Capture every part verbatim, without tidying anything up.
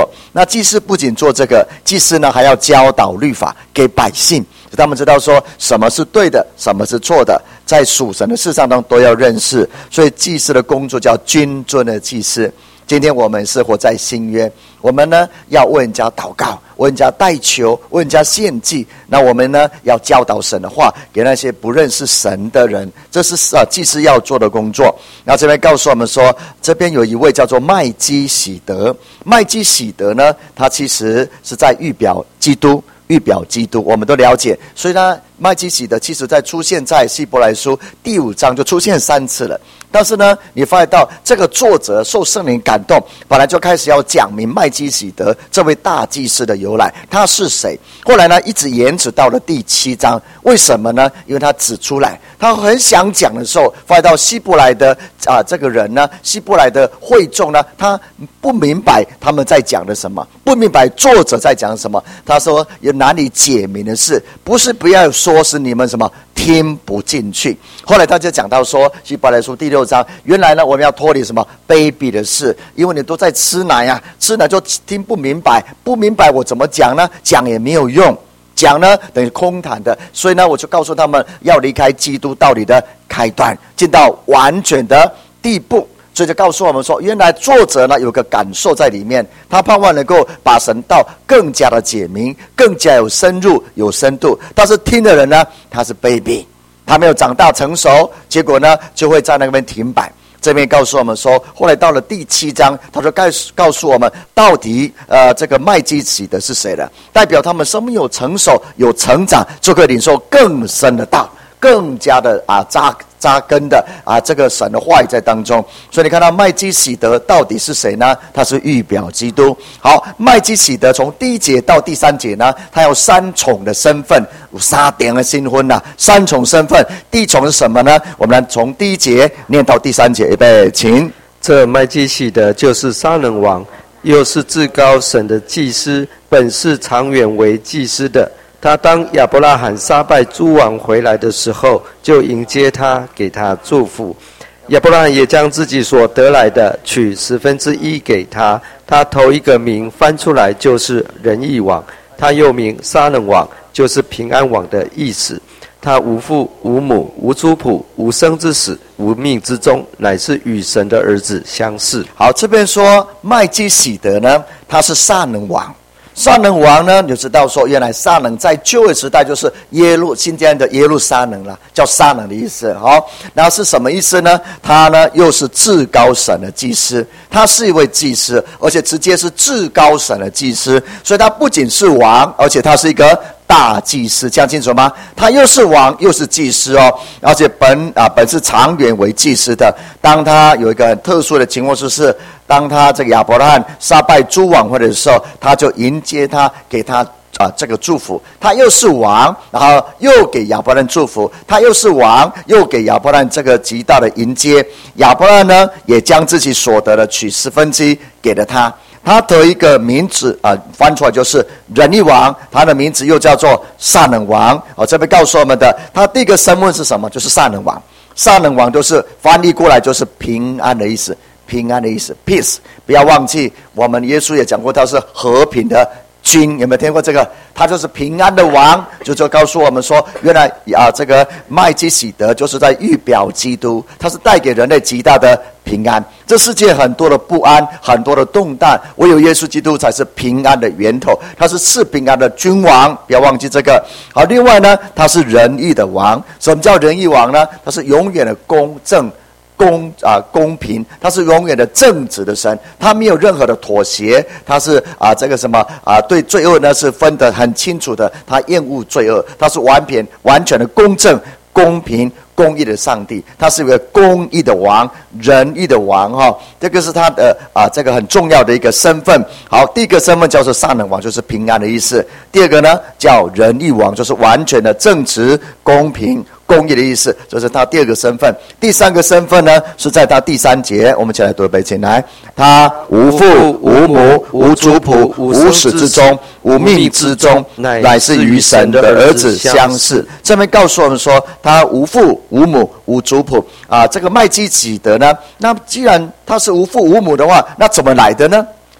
作。那祭司不仅做这个，祭司呢还要教导律法给百姓，他们知道说什么是对的，什么是错的，在属神的事上当中都要认识。所以祭司的工作叫君尊的祭司。今天我们是活在新约，我们呢要为人家祷告，为人家代求，为人家献祭。那我们呢要教导神的话给那些不认识神的人，这是啊祭司要做的工作。然后这边告诉我们说，这边有一位叫做麦基洗德。麦基洗德呢，他其实是在预表基督，预表基督，我们都了解。所以呢，麦基洗德其实在出现在希伯来书第五章就出现三次了。但是呢，你发现到这个作者受圣灵感动，本来就开始要讲明麦基洗德这位大祭司的由来，他是谁。后来呢，一直延迟到了第七章。为什么呢？因为他指出来，他很想讲的时候，发现到希伯来的啊这个人呢，希伯来的会众呢，他不明白他们在讲的什么，不明白作者在讲什么。他说有哪里解明的事，不是不要说是你们什么听不进去。后来他就讲到说，希伯来书第六章，原来呢我们要脱离什么卑鄙的事，因为你都在吃奶啊，吃奶就听不明白，不明白我怎么讲呢？讲也没有用，讲呢等于空谈的。所以呢，我就告诉他们要离开基督道理的开端，进到完全的地步。所以就告诉我们说，原来作者呢有个感受在里面，他盼望能够把神道更加的解明，更加有深入有深度。但是听的人呢，他是卑鄙，他没有长大成熟，结果呢就会在那边停摆。这边告诉我们说，后来到了第七章，他就告诉我们到底呃这个麦基洗德是谁了，代表他们生命有成熟有成长，就可以领受更深的道，更加的啊扎扎根的啊这个神的话语在当中。所以你看到麦基洗德到底是谁呢？他是预表基督。好，麦基洗德从第一节到第三节呢，他有三重的身份，有三点的新婚呐，三重身份。第一重是什么呢？我们来从第一节念到第三节，预备，请。 这麦基洗德就是撒冷王，又是至高神的祭司，本是长远为祭司的。他当亚伯拉罕杀败诸王回来的时候，就迎接他，给他祝福。亚伯拉罕也将自己所得来的取十分之一给他。他头一个名翻出来就是仁义王，他又名撒冷王，就是平安王的意思。他无父无母无族谱无生之始无命之终，乃是与神的儿子相似。 好，这边说麦基洗德呢，他是撒冷王。撒冷王呢，你就知道说，原来撒冷在旧约时代就是耶路今天的耶路撒冷了，叫撒冷的意思。好，然后是什么意思呢？他呢又是至高神的祭司，他是一位祭司，而且直接是至高神的祭司，所以他不仅是王，而且他是一个大祭司，这样清楚吗？他又是王又是祭司哦，而且本啊本是长远为祭司的。当他有一个很特殊的情况，就是当他这个亚伯拉罕杀败诸王会的时候，他就迎接他，给他啊这个祝福。他又是王，然后又给亚伯拉罕祝福，他又是王，又给亚伯拉罕这个极大的迎接。亚伯拉罕呢，也将自己所得的取十分之一给了他。他的一个名字啊、呃，翻出来就是仁义王，他的名字又叫做撒冷王。哦，这边告诉我们的，他第一个身份是什么？就是撒冷王。撒冷王就是翻译过来就是平安的意思，平安的意思 ，peace。不要忘记，我们耶稣也讲过，他是和平的君，有没有听过这个？他就是平安的王，就就告诉我们说，原来啊，这个麦基洗德就是在预表基督，他是带给人类极大的平安。这世界很多的不安，很多的动荡，唯有耶稣基督才是平安的源头，他是赐平安的君王，不要忘记这个。好，另外呢，他是仁义的王。什么叫仁义王呢？他是永远的公正。公啊公平，他是永远的正直的神，他没有任何的妥协，他是啊这个什么啊对罪恶呢是分得很清楚的，他厌恶罪恶，他是完全完全的公正、公平、公义的上帝，他是一个公义的王、仁义的王哈、哦，这个是他的啊这个很重要的一个身份。好，第一个身份叫做撒冷王，就是平安的意思；第二个呢叫仁义王，就是完全的正直、公平。公义的意思，这是他第二个身份。第三个身份呢，是在他第三节，我们一起来读一遍，请来。他无父无母无族谱无始之终无命之终，乃是与神的儿子相似。这边告诉我们说，他无父无母无族谱啊。这个麦基洗德呢，那既然他是无父无母的话，那怎么来的呢？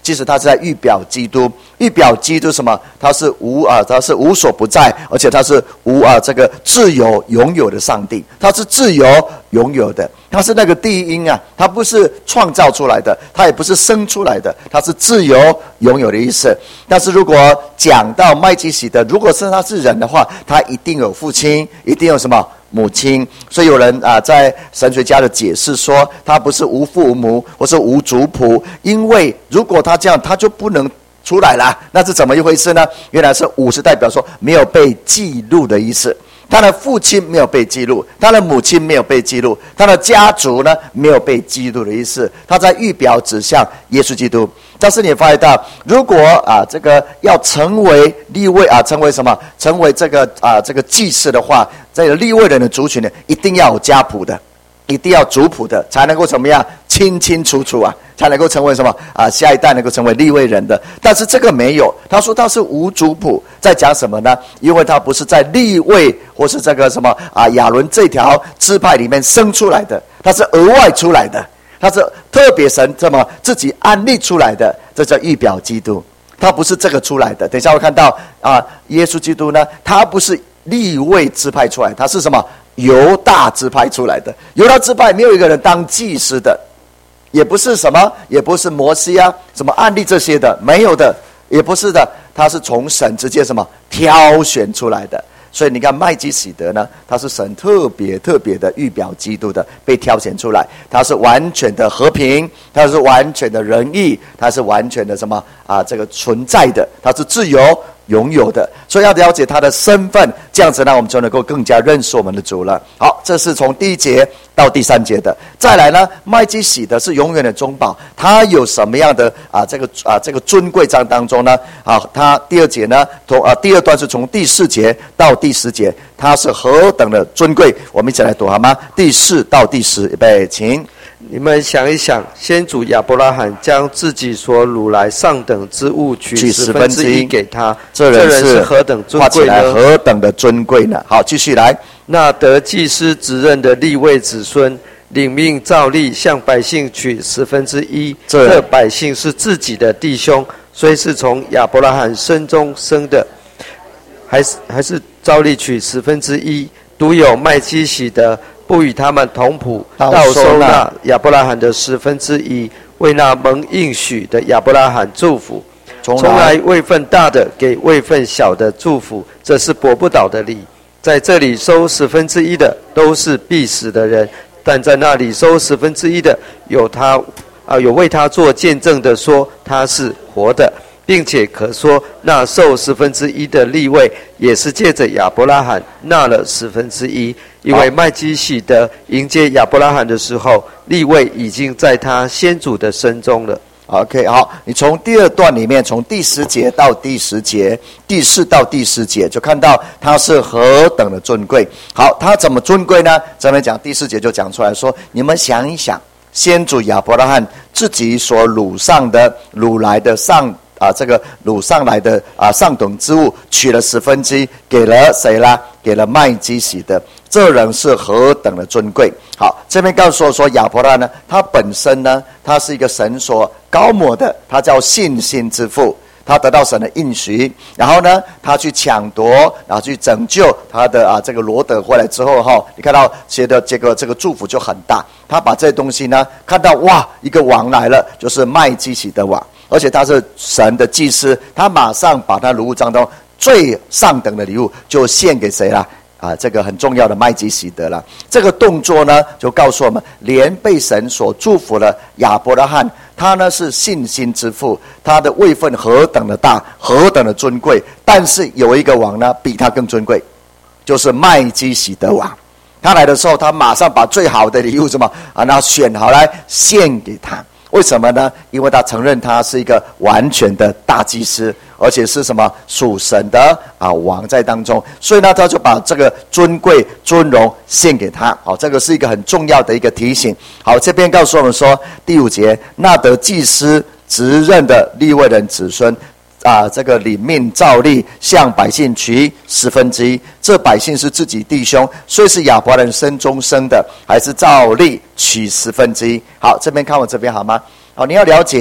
其实他是在预表基督，预表基督什么？他是无啊，他是无所不在，而且他是无啊这个自由拥有的上帝，他是自由拥有的，他是那个第一因啊，他不是创造出来的，他也不是生出来的，他是自由拥有的意思。但是如果讲到麦基洗德，如果是他是人的话，他一定有父亲，一定有什么母亲。所以有人啊，在神学家的解释说，他不是无父无母，或是无族谱，因为如果他这样，他就不能出来了。那是怎么一回事呢？原来是五是代表说没有被记录的意思。他的父亲没有被记录，他的母亲没有被记录，他的家族呢没有被记录的意思。他在预表指向耶稣基督。但是你发现到，如果啊这个要成为利未啊，成为什么？成为这个啊这个祭司的话，这个利未人的族群呢，一定要有家谱的，一定要族谱的，才能够怎么样清清楚楚啊，才能够成为什么啊？下一代能够成为利未人的。但是这个没有，他说他是无族谱，在讲什么呢？因为他不是在利未或是这个什么啊亚伦这条支派里面生出来的，他是额外出来的，他是特别神这么自己安立出来的，这叫预表基督。他不是这个出来的。等一下会看到啊，耶稣基督呢，他不是利未支派出来，他是什么？犹大支派出来的。犹大支派没有一个人当祭司的，也不是什么，也不是摩西啊，什么案例这些的，没有的，也不是的，他是从神直接什么挑选出来的。所以你看麦基洗德呢，他是神特别特别的预表基督的被挑选出来，他是完全的和平，他是完全的仁义，他是完全的什么啊这个存在的，他是自由拥有的。所以要了解他的身份，这样子呢我们就能够更加认识我们的主了。好，这是从第一节到第三节的。再来呢，麦基洗德是永远的中保，他有什么样的啊这个啊这个尊贵章当中呢？啊，他第二节呢，从啊第二段是从第四节到第十节，他是何等的尊贵，我们一起来读好吗？第四到第十，预备，请。 你们想一想，先祖亚伯拉罕将自己所掳来上等之物取十分之一给他， 这人是何等尊贵呢？ 何等的尊贵呢？好，继续来。 那得祭司职任的利未子孙，领命照例向百姓取十分之一。这百姓是自己的弟兄，虽是从亚伯拉罕身中生的，还是还是照例取十分之一。独有麦基洗德不与他们同谱，倒收纳亚伯拉罕的十分之一，为那蒙应许的亚伯拉罕祝福。从来位分大的给位分小的祝福，这是驳不倒的理。在这里收十分之一的都是必死的人，但在那里收十分之一的有他啊有为他做见证的说他是活的，并且可说那受十分之一的利未也是借着亚伯拉罕纳了十分之一，因为麦基洗德迎接亚伯拉罕的时候，利未已经在他先祖的身中了。 OK， 好，你从第二段里面，从第十节到第十节，第四到第十节，就看到他是何等的尊贵。好，他怎么尊贵呢？这边讲第四节就讲出来说，你们想一想，先祖亚伯拉罕自己所掳上的、掳来的上啊，这个掳上来的啊上等之物，取了十分之一，给了谁啦？给了麦基洗德。这人是何等的尊贵。好，这边告诉我说，亚伯拉罕呢，他本身呢，他是一个神所高摩的，他叫信心之父，他得到神的应许，然后呢，他去抢夺，然后去拯救他的啊这个罗德回来之后哈，你看到写的这个这个祝福就很大。他把这些东西呢，看到哇，一个王来了，就是麦基洗德王，而且他是神的祭司，他马上把他礼物当中最上等的礼物就献给谁啦？啊，这个很重要的麦基洗德了。这个动作呢，就告诉我们，连被神所祝福了亚伯拉罕，他呢是信心之父，他的位分何等的大，何等的尊贵。但是有一个王呢，比他更尊贵，就是麦基洗德王。他来的时候，他马上把最好的礼物什么啊，然后选好来献给他。为什么呢？因为他承认他是一个完全的大祭司，而且是什么属神的啊王在当中，所以呢，他就把这个尊贵尊荣献给他。好，这个是一个很重要的一个提醒。好，这边告诉我们说，第五节，那得祭司职任的利未人子孙。啊，这个领命照例向百姓取十分之一，这百姓是自己弟兄，虽是亚伯兰身中生的，还是照例取十分之一。好，这边看我这边好吗？好，你要了解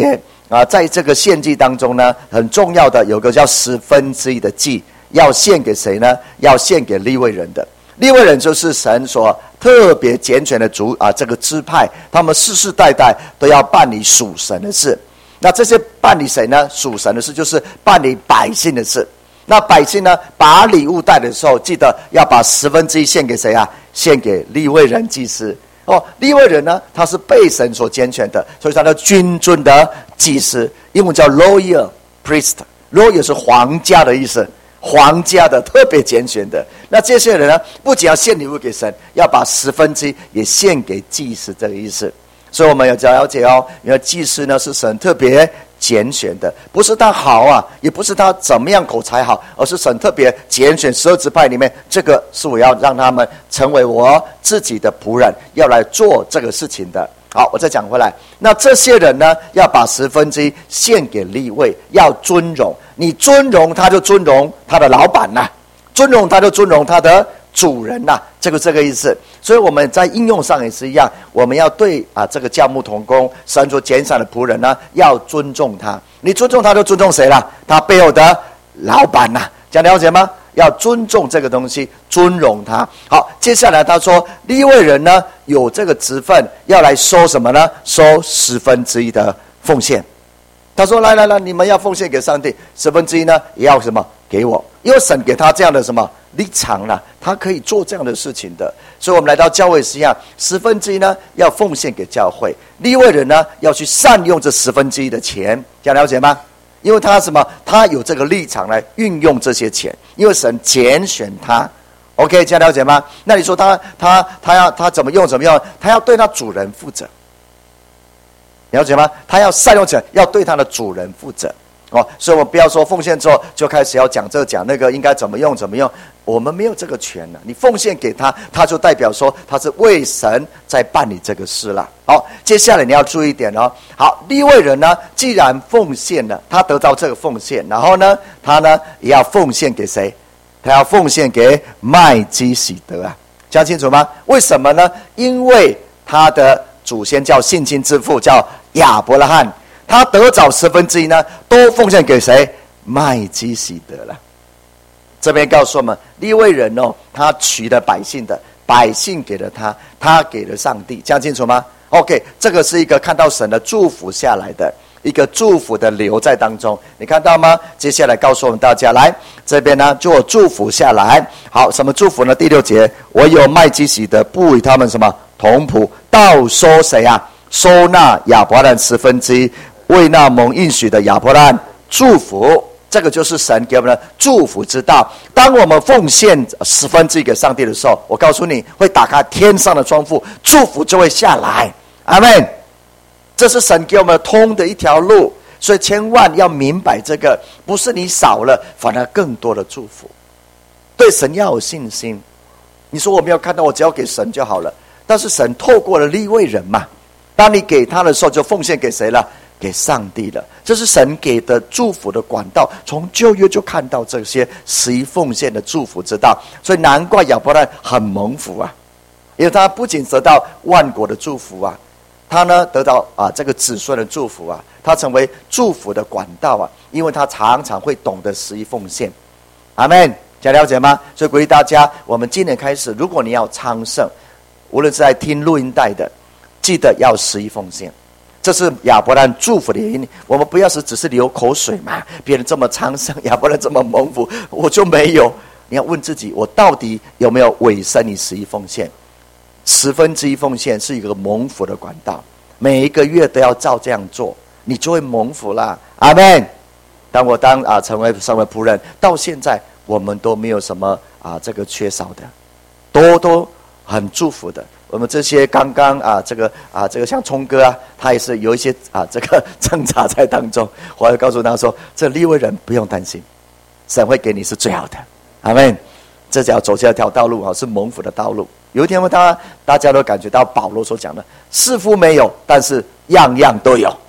啊，在这个献祭当中呢，很重要的有个叫十分之一的祭，要献给谁呢？要献给利未人的。利未人就是神所特别拣选的族啊，这个支派，他们世世代代都要办理属神的事。那这些办理谁呢？属神的事，就是办理百姓的事。那百姓呢，把礼物带的时候，记得要把十分之一献给谁啊？献给利未人祭司。哦，利未人呢，他是被神所拣选的，所以他的君尊的祭司，英文叫 royal priest。royal 是皇家的意思，皇家的特别拣选的。那这些人呢，不仅要献礼物给神，要把十分之一也献给祭司，这个意思。所以我们要了解哦，因为祭司呢是神特别拣选的，不是他好啊，也不是他怎么样口才好，而是神特别拣选十二支派里面，这个是我要让他们成为我自己的仆人，要来做这个事情的。好，我再讲回来，那这些人呢，要把十分之一献给利未，要尊荣，你尊荣他就尊荣他的老板呐、啊，尊荣他就尊荣他的主人呐、啊，这个这个意思。所以我们在应用上也是一样，我们要对啊这个教牧同工神所拣选的仆人呢，要尊重他。你尊重他，就尊重谁了？他背后的老板呐、啊，这样了解吗？要尊重这个东西，尊荣他。好，接下来他说，利未人呢有这个职分，要来收什么呢？收十分之一的奉献。他说：来来来，你们要奉献给上帝，十分之一呢也要什么？给我，因为神给他这样的什么立场了，他可以做这样的事情的。所以我们来到教会是一样，十分之一呢要奉献给教会，利未人呢要去善用这十分之一的钱，这样了解吗？因为他什么？他有这个立场来运用这些钱，因为神拣选他。OK， 这样了解吗？那你说他他他要他怎么用怎么用？他要对他主人负责，了解吗？他要善用钱，要对他的主人负责。哦，所以我们不要说奉献之后就开始要讲这讲那个应该怎么用怎么用，我们没有这个权了。你奉献给他，他就代表说他是为神在办理这个事了。好，接下来你要注意一点哦。好，利未人呢，既然奉献了，他得到这个奉献，然后呢，他呢也要奉献给谁？他要奉献给麦基洗德啊，讲清楚吗？为什么呢？因为他的祖先叫信心之父，叫亚伯拉罕。他得着十分之一呢，都奉献给谁？麦基洗德了。这边告诉我们，利未人哦，他取了百姓的，百姓给了他，他给了上帝，讲清楚吗 ？OK， 这个是一个看到神的祝福下来的一个祝福的流在当中，你看到吗？接下来告诉我们大家，来这边呢，就祝福下来。好，什么祝福呢？第六节，我有麦基洗德不与他们什么同仆，倒收谁啊？收纳亚伯兰十分之一。为那蒙应许的亚伯拉罕祝福，这个就是神给我们的祝福之道。当我们奉献十分之一给上帝的时候，我告诉你会打开天上的窗户，祝福就会下来。阿们。这是神给我们通的一条路，所以千万要明白这个，不是你少了，反而更多的祝福。对神要有信心。你说我没有看到，我只要给神就好了。但是神透过了利未人嘛，当你给他的时候，就奉献给谁了？给上帝了。这是神给的祝福的管道，从旧约就看到这些十一奉献的祝福之道，所以难怪亚伯拉罕很蒙福啊，因为他不仅得到万国的祝福啊，他呢得到啊这个子孙的祝福啊，他成为祝福的管道啊，因为他常常会懂得十一奉献。阿们，这样了解吗？所以鼓励大家，我们今年开始，如果你要昌盛，无论是在听录音带的，记得要十一奉献。这是亚伯兰祝福的原因。我们不要是只是流口水嘛，别人这么昌盛，亚伯兰这么蒙福，我就没有。你要问自己，我到底有没有委身你十一奉献？十分之一奉献是一个蒙福的管道，每一个月都要照这样做，你就会蒙福啦。阿们。当我当啊成为成为仆人，到现在我们都没有什么啊这个缺少的，都都很祝福的。我们这些刚刚啊，这个啊，这个像聪哥啊，他也是有一些啊，这个挣扎在当中。我要告诉他说，这利未人不用担心，神会给你是最好的。阿们。这只要走这条道路啊，是蒙福的道路。有一天，他大家都感觉到保罗所讲的，似乎没有，但是样样都有。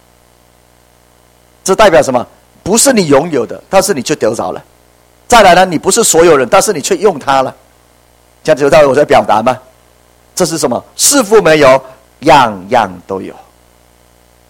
这代表什么？不是你拥有的，但是你却得着了。再来呢，你不是所有人，但是你却用它了。这样就到我在表达吗？这是什么？似乎没有，样样都有。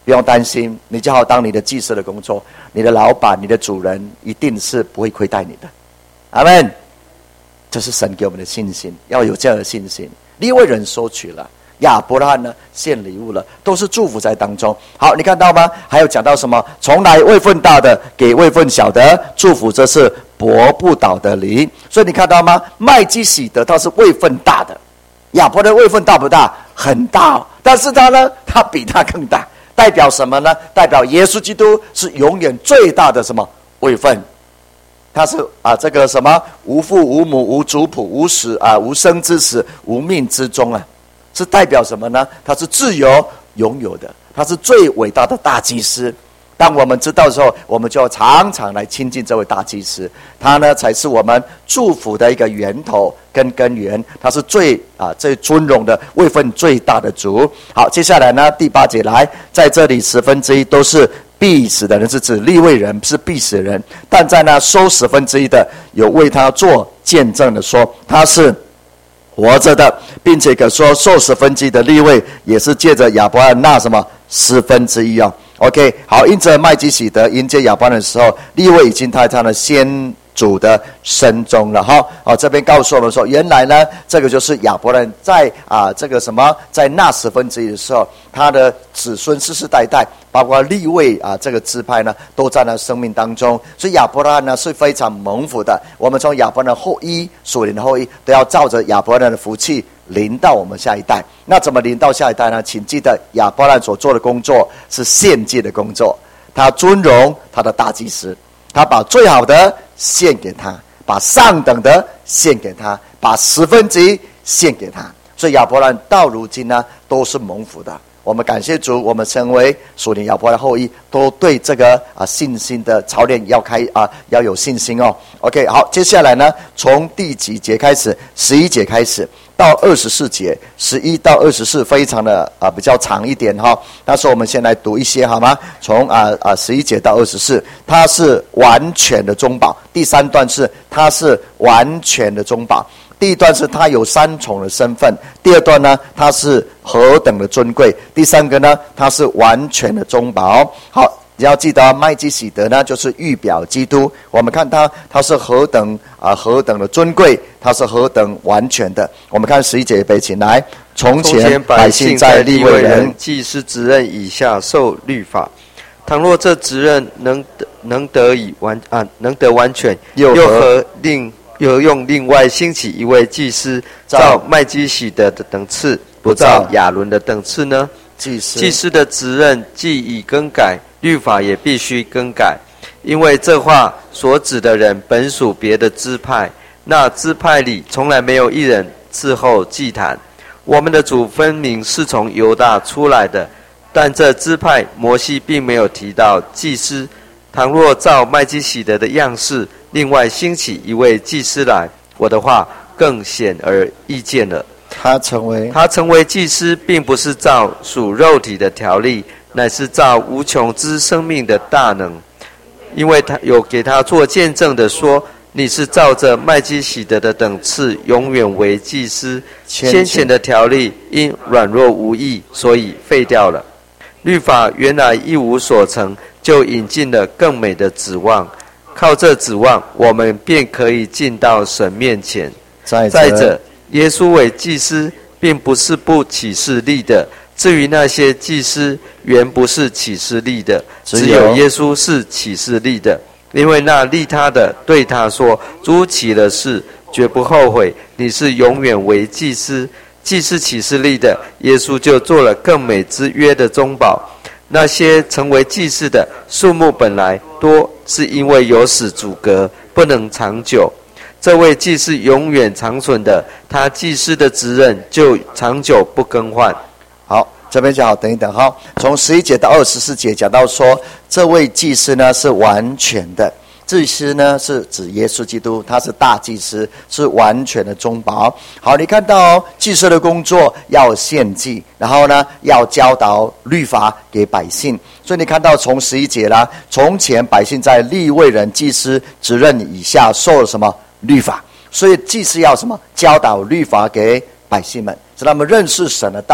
不用担心，你就好当你的祭司的工作，你的老板、你的主人一定是不会亏待你的。阿们。这是神给我们的信心，要有这样的信心。利未人收取了，亚伯拉罕呢献礼物了，都是祝福在当中。好，你看到吗？还有讲到什么？从来位分大的给位分小的祝福，这是驳不倒的理。所以你看到吗？麦基洗德他是位分大的，亚伯的位分大不大？很大，但是他呢，他比他更大，代表什么呢？代表耶稣基督是永远最大的什么位分？他是啊，这个什么无父无母无族谱无始啊无生之始无命之终啊，是代表什么呢？他是自由拥有的，他是最伟大的大祭司。当我们知道的时候，我们就要常常来亲近这位大祭司，他呢才是我们祝福的一个源头跟根源，他是最啊最尊荣的位分最大的主。好，接下来呢第八节来，在这里十分之一都是必死的人，是指利未人，是必死的人，但在那收十分之一的，有为他做见证的说他是活着的，并且可说受十分之一的利未也是借着亚伯拉罕那什么十分之一哦。OK， 好，因着麦基洗德迎接亚伯拉罕的时候，利未已经在他的先主的身中了哈。哦，这边告诉我们说，原来呢，这个就是亚伯拉罕在啊这个什么，在那十分之一的时候，他的子孙世世代代，包括利未啊这个支派呢，都在他生命当中。所以亚伯拉罕呢是非常蒙福的。我们从亚伯拉罕后裔、属灵的后裔，都要照着亚伯拉罕的福气临到我们下一代。那怎么临到下一代呢？请记得亚伯拉罕所做的工作是献祭的工作，他尊荣他的大祭司，他把最好的献给他，把上等的献给他，把十分之一献给他。所以亚伯拉罕到如今呢都是蒙福的。我们感谢主，我们成为属灵亚伯拉罕后裔，都对这个啊信心的操练要开啊要有信心哦。OK， 好，接下来呢，从第几节开始？十一节开始到二十四节，十一到二十四非常的啊比较长一点哈。那时候我们先来读一些好吗？从啊啊十一节到二十四，它是完全的中保。第三段是它是完全的中保。第一段是他有三重的身份，第二段呢，他是何等的尊贵，第三个呢，他是完全的中保。好，你要记得麦基洗德呢，就是预表基督。我们看他，他是何等啊，何等的尊贵，他是何等完全的。我们看十一节背景来，从前百姓在利未人、 祭司职任以下受律法，倘若这职任能得能得以完啊，能得完全，又何令？又用另外兴起一位祭司，照麦基洗德的等次，不照亚伦的等次呢？ 祭司祭司的职任既已更改，律法也必须更改，因为这话所指的人本属别的支派，那支派里从来没有一人伺候祭坛。我们的主分明是从犹大出来的，但这支派摩西并没有提到祭司。倘若照麦基洗德的样式，另外兴起一位祭司来，我的话更显而易见了。 他成为他成为祭司，并不是照属肉体的条例，乃是照无穷之生命的大能。因为他有给他做见证的说，你是照着麦基洗德的等次，永远为祭司。先前的条例因软弱无益，所以废掉了。律法原来一无所成，就引进了更美的指望。靠这指望，我们便可以进到神面前。再者，耶稣为祭司，并不是不起誓立的。至于那些祭司，原不是起誓立的，只有耶稣是起誓立的。因为那立他的对他说：“主起了誓，绝不后悔。你是永远为祭司。”祭司起誓立的，耶稣就做了更美之约的中保。那些成为祭司的数目本来多，是因为有死阻隔，不能长久。这位祭司永远长存的，他祭司的职任就长久不更换。 好，这边就好，等一等哈。从十一节到二十四节讲到说，这位祭司呢是完全的。祭司呢是指耶稣基督，他是大祭司，是完全的中保。好，你看到哦，祭司的工作要献祭，然后呢要教导律法给百姓。所以你看到从十一节啦，从前百姓在利未人祭司职任以下受了什么律法，所以祭司要什么教导律法给百姓们，使他们认识神的道。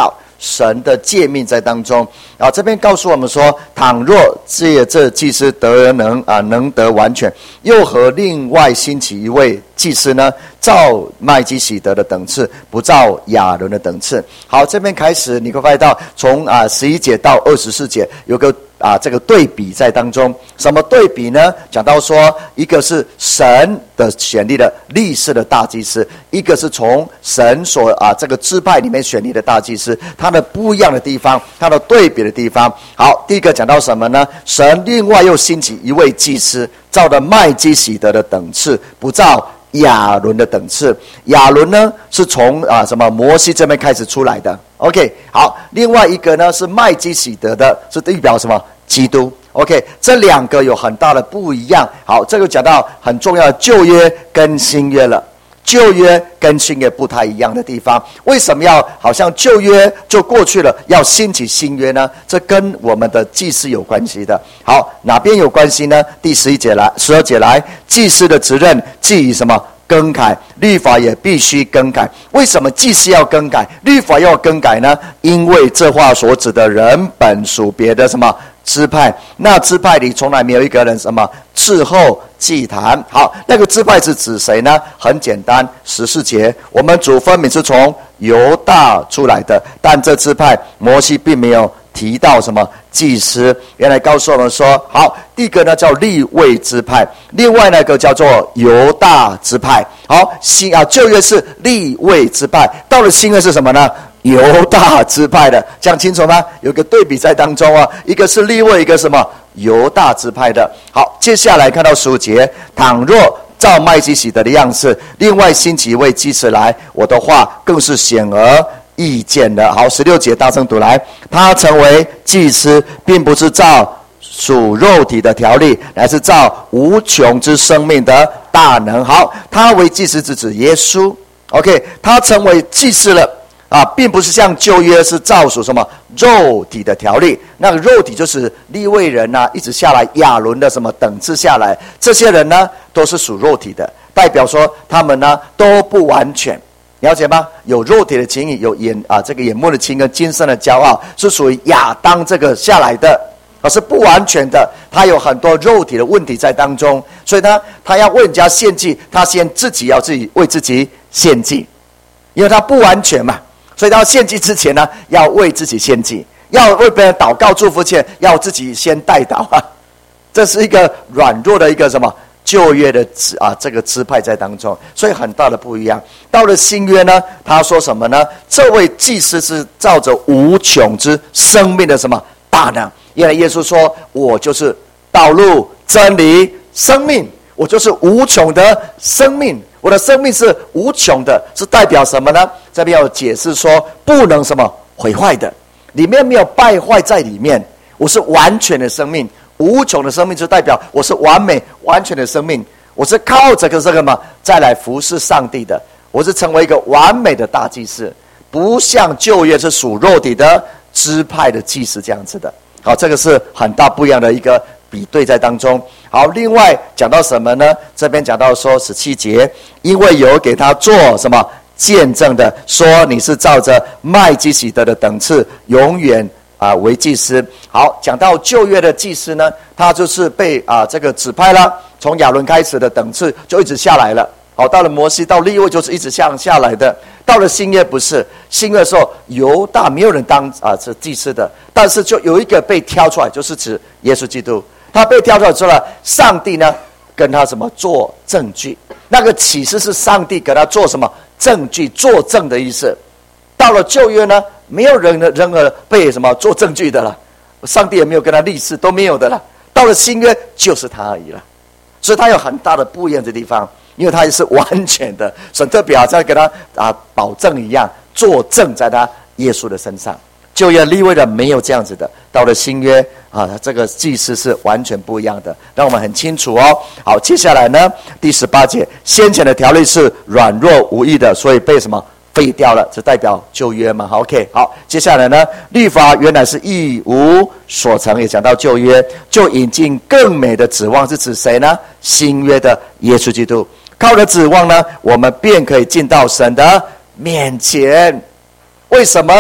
神的诫命在当中。啊，这边告诉我们说，倘若借这祭司得能啊能得完全，又和另外兴起一位祭司呢，照麦基洗德的等次，不照亚伦的等次。好，这边开始你会发现到，从啊十一节到二十四节有个啊这个对比在当中。什么对比呢？讲到说，一个是神的选立的历世的大祭司，一个是从神所啊这个支派里面选立的大祭司，它的不一样的地方，它的对比的地方。好，第一个讲到什么呢？神另外又兴起一位祭司，照着麦基洗德的等次，不照亚伦的等次。亚伦呢是从啊什么摩西这边开始出来的。OK， 好，另外一个呢是麦基洗德的，是代表什么？基督。OK， 这两个有很大的不一样。好，这个讲到很重要的旧约跟新约了。旧约跟新约不太一样的地方，为什么要好像旧约就过去了，要兴起新约呢？这跟我们的祭司有关系的。好，哪边有关系呢？第十一节来，十二节来，祭司的职任既以什么更改，律法也必须更改。为什么祭司要更改，律法要更改呢？因为这话所指的人本属别的什么支派，那支派里从来没有一个人什么伺候祭坛。好，那个支派是指谁呢？很简单，十四节，我们主分明是从犹大出来的，但这支派摩西并没有提到什么祭司。原来告诉我们说，好，第一个呢叫利未支派，另外那个叫做犹大支派。好，新啊旧约是利未支派，到了新约是什么呢？犹大支派的，讲清楚吗？有个对比在当中啊，一个是利未，一个什么犹大支派的。好，接下来看到十五节，倘若照麦基洗德的样式，另外兴起一位祭司来，我的话更是显而易见的。好，十六节大声读来，他成为祭司，并不是照属肉体的条例，乃是照无穷之生命的大能。好，他为祭司之子耶稣。OK， 他成为祭司了。啊，并不是像旧约是照属什么肉体的条例，那个肉体就是利未人啊，一直下来亚伦的什么等次下来，这些人呢都是属肉体的，代表说他们呢都不完全，了解吗？有肉体的情谊，有眼啊这个眼目的情跟今生的骄傲，是属于亚当这个下来的，而是不完全的，他有很多肉体的问题在当中，所以呢，他要为人家献祭，他先自己要自己为自己献祭，因为他不完全嘛。所以他要献祭之前呢，要为自己献祭，要为别人祷告祝福前，要自己先代祷啊。这是一个软弱的一个什么旧约的啊这个支派在当中，所以很大的不一样。到了新约呢，他说什么呢？这位祭司是照着无穷之生命的什么大能？因为耶稣说：“我就是道路、真理、生命，我就是无穷的生命。”我的生命是无穷的，是代表什么呢？这边要解释说，不能什么毁坏的，里面没有败坏在里面。我是完全的生命，无穷的生命就代表我是完美完全的生命。我是靠着这个什么再来服侍上帝的。我是成为一个完美的大祭司，不像旧约是属肉体的支派的祭司这样子的。好，这个是很大不一样的一个比对在当中。好，另外讲到什么呢？这边讲到说十七节，因为有给他做什么见证的，说你是照着麦基洗德的等次，永远啊为祭司。好，讲到旧约的祭司呢，他就是被啊这个指派了，从亚伦开始的等次就一直下来了。好，到了摩西到利未就是一直下下来的。到了新约不是，新约的时候犹大没有人当啊这祭司的，但是就有一个被挑出来，就是指耶稣基督。他被挑出来之后呢，上帝呢跟他什么做证据？那个启示是上帝给他做什么证据、作证的意思。到了旧约呢，没有人人和被什么做证据的了，上帝也没有跟他立誓，都没有的了。到了新约就是他而已了，所以他有很大的不一样的地方，因为他也是完全的，神特别好像给他啊保证一样，作证在他耶稣的身上。旧约利未人没有这样子的，到了新约啊，这个祭司是完全不一样的，让我们很清楚哦。好，接下来呢，第十八节，先前的条例是软弱无益的，所以被什么废掉了，这代表旧约嘛。OK， 好，接下来呢，律法原来是一无所成，也讲到旧约，就引进更美的指望，是指谁呢？新约的耶稣基督，靠着指望呢，我们便可以进到神的面前。为什么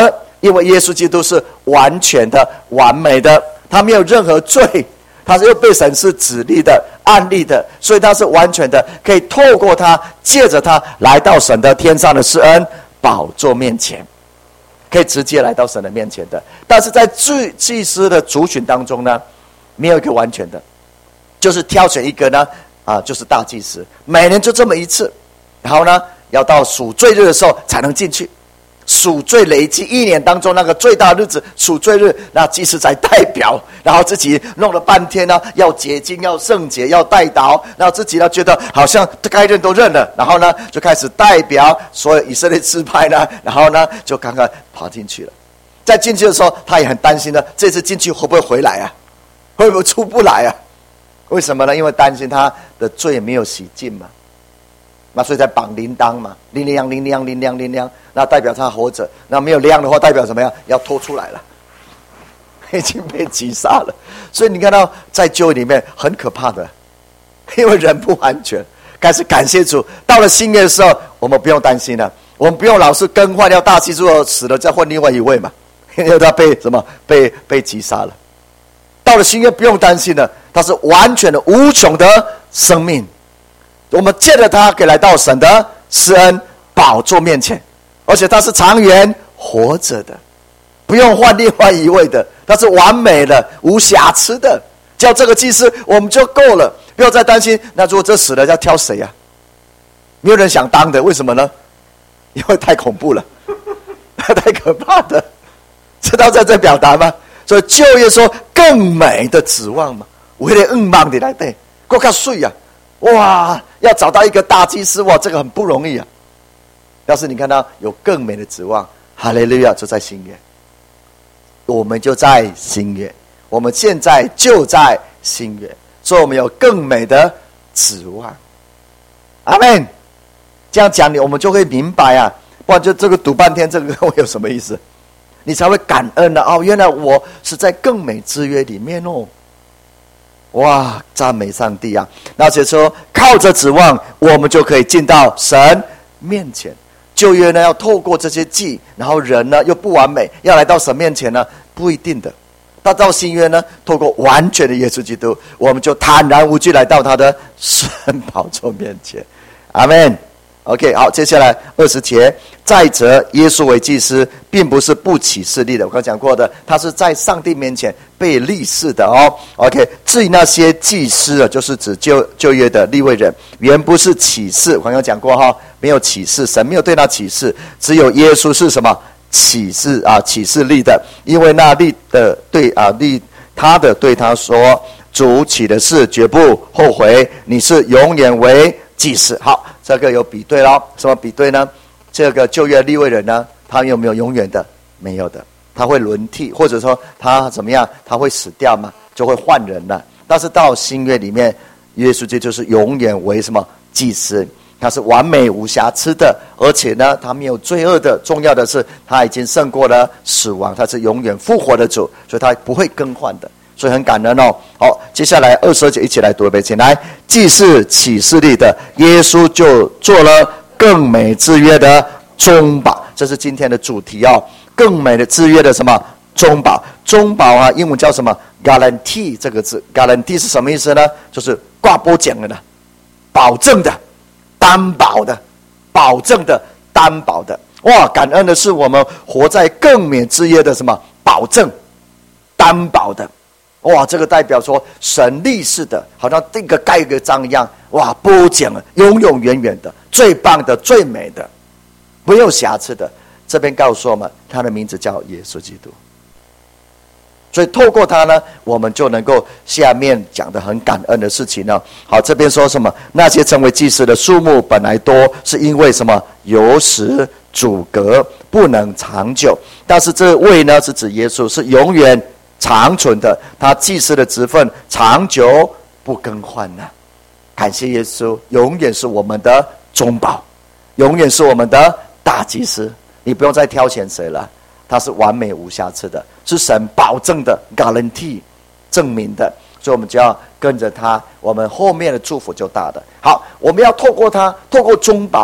因为耶稣基督是完全的、完美的，他没有任何罪，他是又被神是指立的、按立的，所以他是完全的，可以透过他、借着他来到神的天上的施恩宝座面前，可以直接来到神的面前的。但是在祭祭司的族群当中呢，没有一个完全的，就是挑选一个呢，啊，就是大祭司，每年就这么一次，然后呢，要到赎罪日的时候才能进去。赎罪累积一年当中那个最大日子赎罪日，那祭司才代表，然后自己弄了半天呢，要洁净，要圣洁，要代祷，然后自己呢觉得好像该认都认了，然后呢就开始代表所有以色列支派呢，然后呢就刚刚跑进去了。在进去的时候，他也很担心呢，这次进去会不会回来啊？会不会出不来啊？为什么呢？因为担心他的罪没有洗净嘛。那所以在绑铃铛嘛，铃铃铃铃铃铃铃铃，那代表他活着。那没有亮的话，代表怎么样？要拖出来了，已经被击杀了。所以你看到在旧约里面很可怕的，因为人不完全，开始感谢主。到了新约的时候，我们不用担心了，我们不用老是更换，要大祭司死了再换另外一位嘛，因为他被什么被被击杀了。到了新约不用担心了，他是完全的无穷的生命。我们借着他可以来到神的施恩宝座面前，而且他是长远活着的，不用换另外一位的，他是完美的、无瑕疵的。叫这个祭司我们就够了，不要再担心。那如果这死了要挑谁啊？没有人想当的，为什么呢？因为太恐怖了，太可怕的。知道在这表达吗？所以旧约说更美的指望嘛，为了恩望的来对，够较水啊！哇，要找到一个大祭司，哇，这个很不容易啊。要是你看到有更美的指望，哈利路亚，就在新约，我们就在新约，我们现在就在新约，所以我们有更美的指望。阿们。这样讲你，我们就会明白啊，不然就这个读半天，这个会有什么意思？你才会感恩啊！哦，原来我是在更美之约里面哦。哇，赞美上帝啊！而且说靠着指望，我们就可以进到神面前。旧约呢，要透过这些祭，然后人呢又不完美，要来到神面前呢，不一定的。那到新约呢，透过完全的耶稣基督，我们就坦然无惧来到他的神宝座面前。阿们。OK， 好，接下来二十节。再者，耶稣为祭司，并不是不起誓立的。我刚讲过的，他是在上帝面前被立誓的哦。OK， 至于那些祭司啊，就是指旧旧约的利未人，原不是起誓。我刚刚讲过哈，没有起誓，神没有对他起誓，只有耶稣是什么起誓啊？起誓立的，因为那立的对啊立他的对他说：“主起的誓绝不后悔，你是永远为祭司。”好。这个有比对咯，什么比对呢？这个旧约利未人呢，他有没有永远的？没有的，他会轮替，或者说他怎么样？他会死掉嘛，就会换人了。但是到新约里面，耶稣基督就是永远为什么祭司？他是完美无瑕疵的，而且呢，他没有罪恶的。重要的是，他已经胜过了死亡，他是永远复活的主，所以他不会更换的。所以很感恩哦。好，接下来二十二节一起来读一遍，请来。既是起誓立的，耶稣就做了更美之约的中保，这是今天的主题哦。更美的之约的什么中保？中保啊，英文叫什么 ？guarantee 这个字 ，guarantee 是什么意思呢？就是挂波讲的，保证的、担保的、保证的、担保的。哇，感恩的是我们活在更美之约的什么保证、担保的。哇，这个代表说神立誓的，好像定个盖个章一样。哇，不讲了，永永远远的，最棒的、最美的，没有瑕疵的。这边告诉我们，他的名字叫耶稣基督。所以透过他呢，我们就能够下面讲的很感恩的事情呢。好，这边说什么？那些成为祭司的数目本来多，是因为什么？有时阻隔，不能长久。但是这位呢，是指耶稣，是永远长存的，他祭司的职分长久不更换呢。感谢耶稣，永远是我们的中保，永远是我们的大祭司。你不用再挑选谁了，他是完美无瑕疵的，是神保证的 guarantee 证明的，所以我们就要跟着他，我们后面的祝福就大的。好，我们要透过他，透过中保，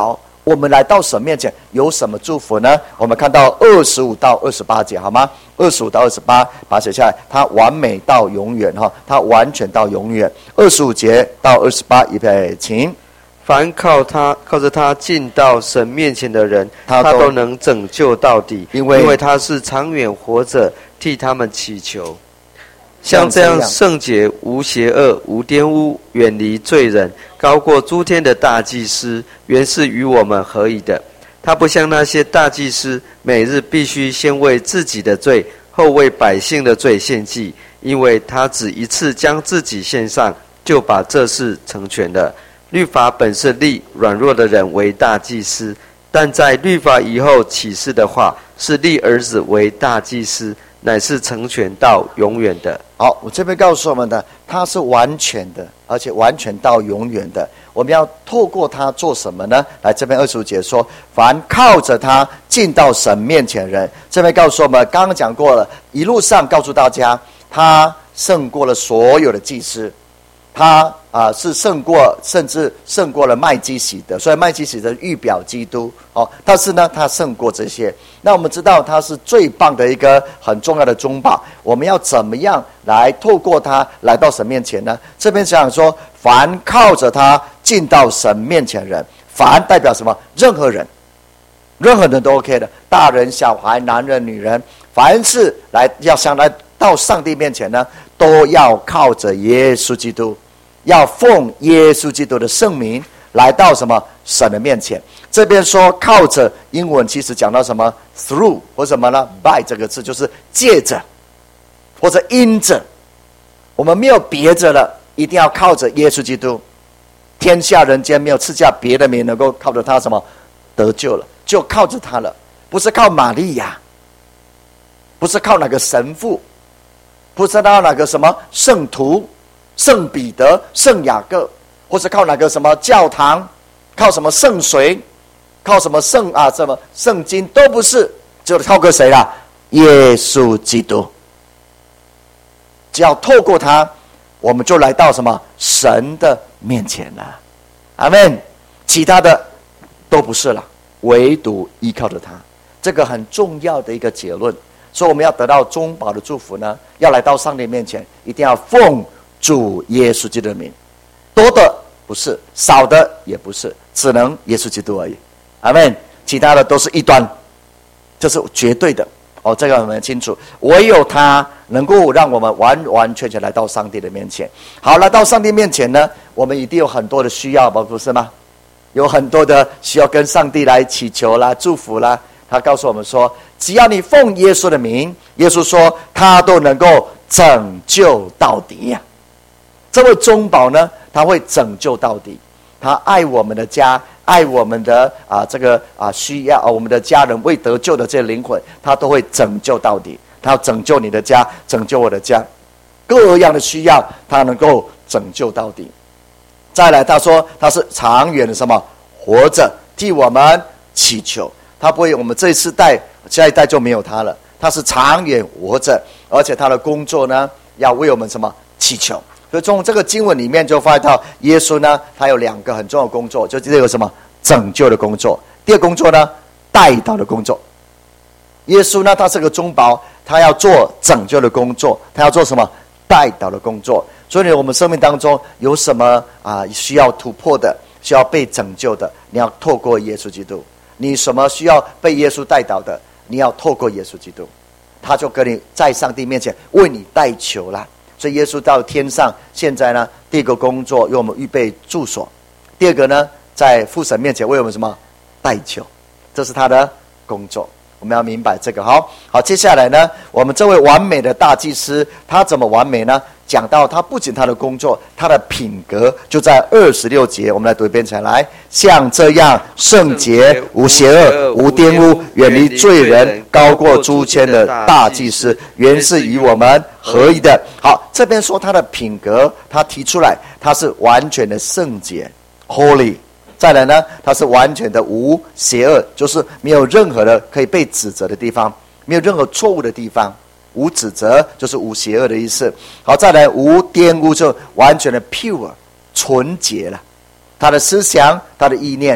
我们来到神面前有什么祝福呢？我们看到二十五到二十八节，好吗？二十五到二十八，把它写下来。他完美到永远，哈，他完全到永远。二十五节到二十八，预备，请。 凡靠他靠着他进到神面前的人，他 都, 他都能拯救到底，因为因为他是长远活着，替他们祈求。像这样圣洁、无邪恶、无玷污、远离罪人、高过诸天的大祭司，原是与我们合宜的。他不像那些大祭司，每日必须先为自己的罪，后为百姓的罪献祭，因为他只一次将自己献上，就把这事成全了。律法本是立软弱的人为大祭司，但在律法以后启示的话，是立儿子为大祭司，乃是成全到永远的。 好，我这边告诉我们的，他是完全的，而且完全到永远的。我们要透过他做什么呢？来，这边二十五节说，凡靠着他进到神面前的人，这边告诉我们，刚刚讲过了，一路上告诉大家，他胜过了所有的祭司。他啊、呃、是胜过，甚至胜过了麦基洗德，所以麦基洗德预表基督哦。但是呢，他胜过这些。那我们知道他是最棒的一个很重要的中保。我们要怎么样来透过他来到神面前呢？这边讲说，凡靠着他进到神面前的人，凡代表什么？任何人，任何人都 OK 的，大人、小孩、男人、女人，凡是来要想来到上帝面前呢，都要靠着耶稣基督。要奉耶稣基督的圣名来到什么神的面前。这边说靠着，英文其实讲到什么 through 或什么呢 by 这个字就是借着或者因着，我们没有别着了，一定要靠着耶稣基督。天下人间没有赐下别的名能够靠着他什么得救了，就靠着他了。不是靠玛利亚，不是靠哪个神父，不是靠哪个什么圣徒，圣彼得、圣雅各，或是靠哪个什么教堂，靠什么圣水，靠什么圣啊什么圣经，都不是，就靠个谁啦？耶稣基督。只要透过他，我们就来到什么神的面前了。阿们。其他的都不是了，唯独依靠着他。这个很重要的一个结论。所以我们要得到中保的祝福呢，要来到上帝面前，一定要奉主耶稣基督的名，多的不是，少的也不是，只能耶稣基督而已。阿们。其他的都是异端，这是绝对的哦，这个我们很清楚。唯有他能够让我们完完全全来到上帝的面前。好，来到上帝面前呢，我们一定有很多的需要吧，不是吗？有很多的需要跟上帝来祈求啦、祝福啦。他告诉我们说，只要你奉耶稣的名，耶稣说他都能够拯救到底呀、啊。这位中保呢，他会拯救到底，他爱我们的家，爱我们的啊这个啊需要、啊、我们的家人未得救的这些灵魂，他都会拯救到底。他要拯救你的家，拯救我的家，各样的需要他能够拯救到底。再来，他说他是长远的什么活着，替我们祈求。他不会，我们这一世代下一代就没有他了。他是长远活着，而且他的工作呢，要为我们什么祈求。所以从这个经文里面就发现到，耶稣呢，他有两个很重要的工作，就这个什么拯救的工作。第二个工作呢，代祷的工作。耶稣呢，他是个中保，他要做拯救的工作，他要做什么代祷的工作。所以我们生命当中有什么啊需要突破的，需要被拯救的，你要透过耶稣基督。你什么需要被耶稣代祷的，你要透过耶稣基督，他就跟你在上帝面前为你代求啦。所以耶稣到天上，现在呢，第一个工作为我们预备住所，第二个呢，在父神面前为我们什么代求，这是他的工作。我们要明白这个。好好，接下来呢，我们这位完美的大祭司，他怎么完美呢？讲到他不仅他的工作，他的品格就在二十六节，我们来读一遍起来。像这样圣洁、无邪恶、无玷污、远离罪人、高过诸天的大祭司，原是与我们合宜的。好，这边说他的品格，他提出来，他是完全的圣洁 ，holy。再来呢，他是完全的无邪恶，就是没有任何的可以被指责的地方，没有任何错误的地方。无指责就是无邪恶的意思。好，再来无玷污，就完全的 pure 纯洁了。他的思想、他的意念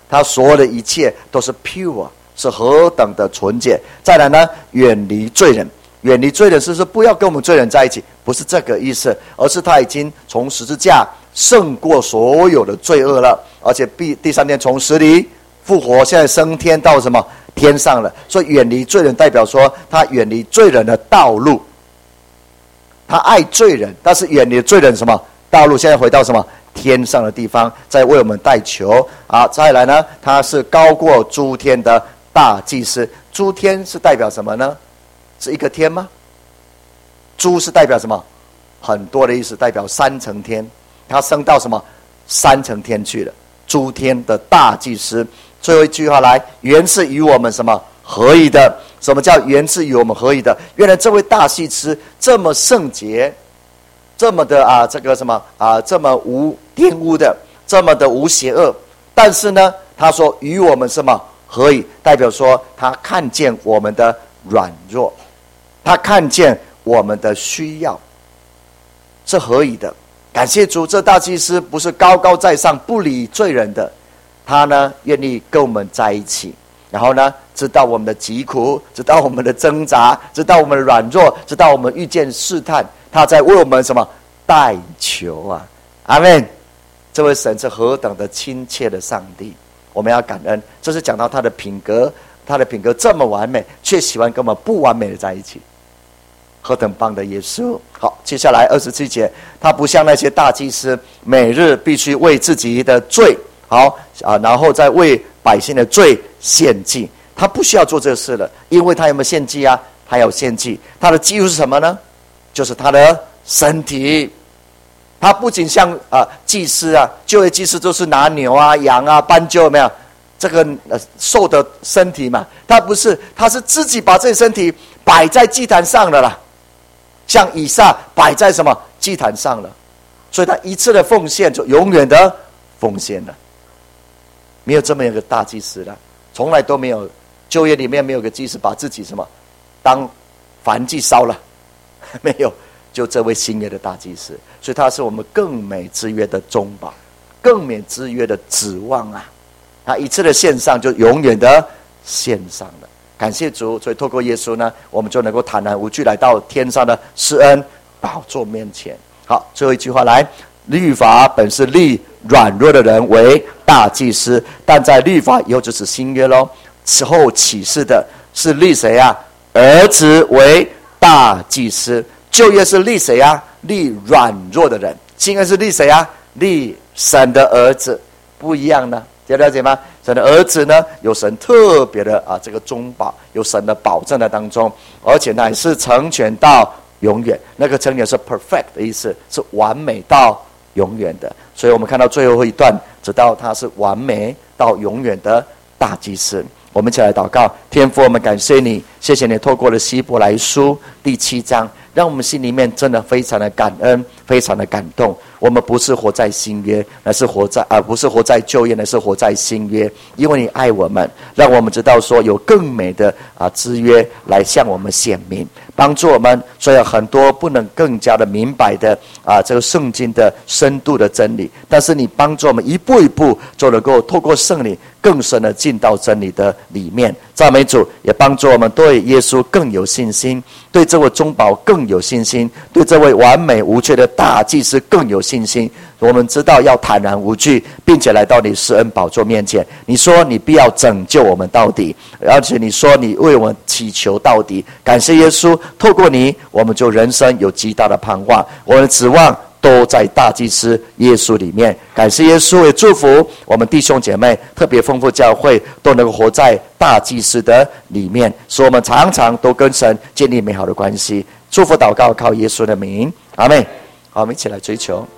他所有的一切都是 pure， 是何等的纯洁。再来呢，远离罪人。远离罪人是说不要跟我们罪人在一起，不是这个意思，而是他已经从十字架胜过所有的罪恶了，而且第第三天从死里复活，现在升天到什么天上了。所以远离罪人代表说他远离罪人的道路，他爱罪人，但是远离罪人什么道路，现在回到什么天上的地方，在为我们代求啊。再来呢，他是高过诸天的大祭司。诸天是代表什么呢？是一个天吗？诸是代表什么？很多的意思，代表三层天。他升到什么三层天去了，诸天的大祭司。最后一句话来，原是与我们什么合一的。什么叫原是与我们合一的？原来这位大祭司这么圣洁，这么的啊这个什么啊这么无玷污的，这么的无邪恶，但是呢他说与我们什么合一，代表说他看见我们的软弱，他看见我们的需要，是合一的。感谢主，这大祭司不是高高在上不理罪人的，他呢愿意跟我们在一起，然后呢知道我们的疾苦，知道我们的挣扎，知道我们的软弱，知道我们遇见试探，他在为我们什么代求啊。阿们。这位神是何等的亲切的上帝，我们要感恩。这是讲到他的品格，他的品格这么完美，却喜欢跟我们不完美的在一起，何等棒的耶稣。好，接下来二十七节，他不像那些大祭司，每日必须为自己的罪好啊，然后再为百姓的罪献祭。他不需要做这个事了，因为他有没有献祭啊？他有献祭。他的祭物是什么呢？就是他的身体。他不仅像啊、呃、祭司啊，旧约祭司都是拿牛啊、羊啊、斑鸠，有没有这个呃兽的身体嘛？他不是，他是自己把这身体摆在祭坛上了啦，像以撒摆在什么祭坛上了，所以他一次的奉献就永远的奉献了。没有这么一个大祭司了，从来都没有，旧约里面没有个祭司把自己什么当燔祭烧了，没有。就这位新约的大祭司，所以他是我们更美之约的中保，更美之约的指望啊！他一次的献上，就永远的献上了。感谢主，所以透过耶稣呢，我们就能够坦然无惧来到天上的施恩宝座面前。好，最后一句话来：律法本是立软弱的人为大祭司，但在律法以后就是新约喽。此后启示的是立谁啊？儿子为大祭司。旧约是立谁啊？立软弱的人。新约是立谁啊？立神的儿子。不一样呢，有了解吗？神的儿子呢，有神特别的啊这个中保，有神的保证在当中，而且乃是成全到永远。那个成全是 perfect 的意思，是完美到永远的。所以我们看到最后一段，直到他是完美到永远的大祭司。我们一起来祷告。天父，我们感谢你，谢谢你透过了希伯来书第七章，让我们心里面真的非常的感恩，非常的感动。我们不是活在新约，乃是活在啊、呃，不是活在旧约，乃是活在新约。因为你爱我们，让我们知道说有更美的啊之约来向我们显明，帮助我们。虽然很多不能更加的明白的啊这个圣经的深度的真理，但是你帮助我们一步一步就能够透过圣灵更深的进到真理的里面。赞美主，也帮助我们对耶稣更有信心，对这位中保更有信心，对这位完美无缺的大祭司更有信心。我们知道要坦然无惧，并且来到你施恩宝座面前。你说你必要拯救我们到底，而且你说你为我们祈求到底。感谢耶稣，透过你，我们就人生有极大的盼望。我们的指望都在大祭司耶稣里面。感谢耶稣，也祝福我们弟兄姐妹，特别丰富教会都能够活在大祭司的里面，使我们常常都跟神建立美好的关系。祝福祷告靠耶稣的名，阿们。好，我们一起来追求。